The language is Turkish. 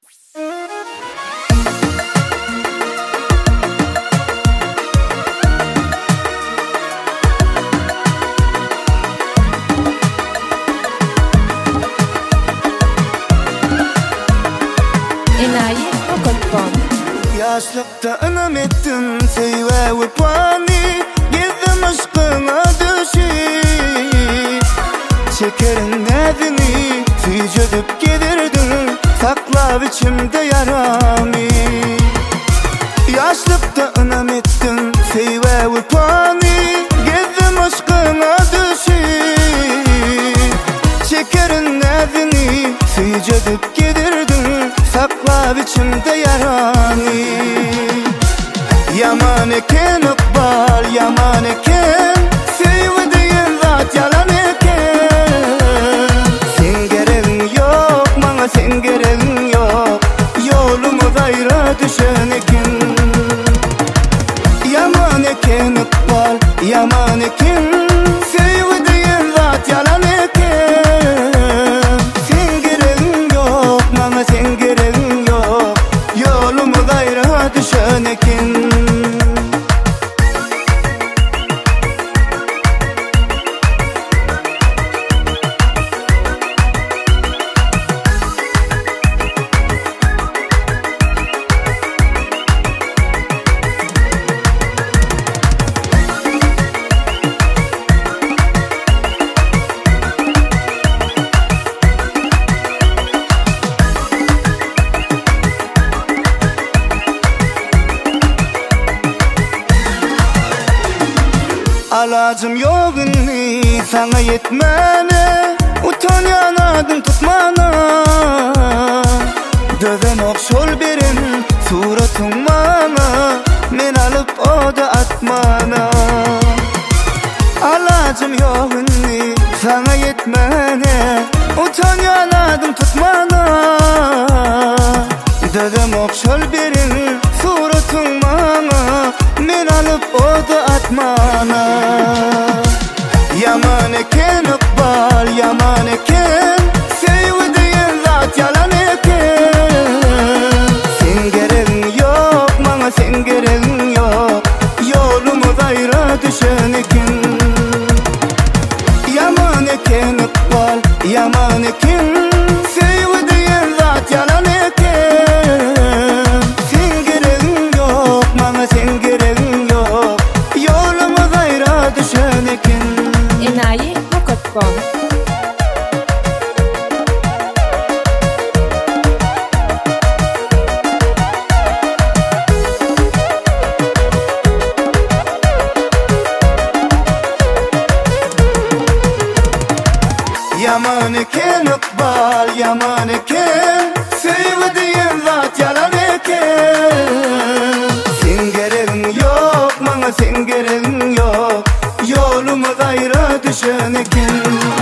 Yaşlıkta ınım ettin seyve ve puani Gizdim aşkına düşüp Şekerin nedini Fücüdüp gidirdin Sakla biçimde yaramı Yaşlıkta ınım ettin seyve ve puani Gizdim aşkına düşüp Şekerin nedini Fücüdüp gidirdin Sakla biçimde yaranı Yaman eken ıkbal yaman eken Sevdiğin zat yalan eken Sen gereğin yok bana sen gereğin yok Yolumu gayrı düşen eken Yaman eken ıkbal yaman eken Sevdiğin zat yalan eken Sen gereğin yok bana sen gereğin yok Yolumu gayrı düşen eken Alacım yok inni sana yetmene Utan yanadın tutmana Döven okşol berin suratın bana Men alıp o da atmana Alacım yok inni sana yetmene Utan yanadın tutmana Döven okşol berin suratın bana Men alıp o da atmana Yaman eken ıkbal yaman eken Sevdiğin zat yalan eken Sen gereğin yok bana sen gereğin yok Yolumu gayrı düşen eken Yaman eken ıkbal yaman eken Sevdiğin zat yalan eken Sen gereğin yok bana sen gereğin yok Yolumu gayrı düşen eken Enayi.com Yaman eken ıkbal yaman eken Sevdiğin zat yalan eken Sen gereğin yok bana sen gereğin yok Yolumu gayrı düşen eken